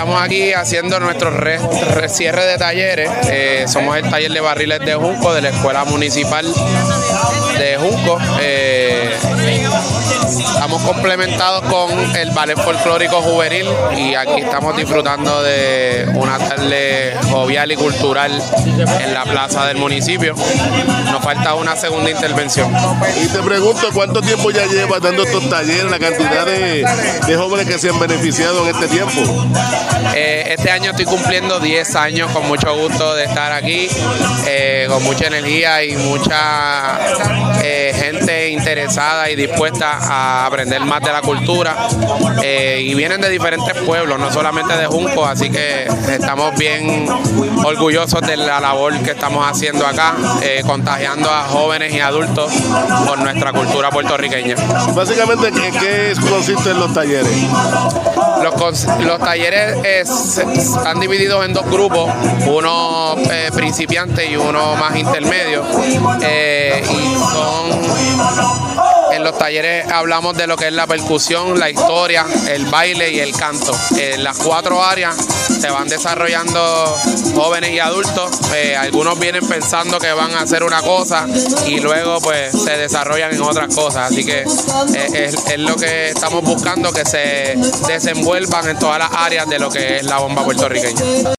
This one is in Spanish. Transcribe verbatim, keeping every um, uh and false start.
estamos aquí haciendo nuestro re, re, cierre de talleres. Eh, somos el taller de barriles de Junco de la Escuela Municipal de Junco. Eh, estamos complementados con el ballet folclórico juvenil y aquí estamos disfrutando de una tarde jovial y cultural en la plaza del municipio. Nos falta una segunda intervención. Y te pregunto, ¿cuánto tiempo ya llevas dando estos talleres, la cantidad de, de jóvenes que se han beneficiado en este tiempo? Eh, este año estoy cumpliendo diez años, con mucho gusto de estar aquí, eh, con mucha energía y mucha eh, gente interesada y dispuesta a aprender más de la cultura. Eh, y vienen de diferentes pueblos, no solamente de Junco, así que estamos bien orgullosos de la labor que estamos haciendo acá, eh, contagiando a jóvenes y adultos con nuestra cultura puertorriqueña. Básicamente, ¿qué, qué consisten los talleres? Los, los talleres es, están divididos en dos grupos, uno eh, principiante y uno más intermedio, eh, y son... En los talleres hablamos de lo que es la percusión, la historia, el baile y el canto. En las cuatro áreas se van desarrollando jóvenes y adultos. Eh, algunos vienen pensando que van a hacer una cosa y luego pues se desarrollan en otras cosas. Así que eh, es, es lo que estamos buscando, que se desenvuelvan en todas las áreas de lo que es la bomba puertorriqueña.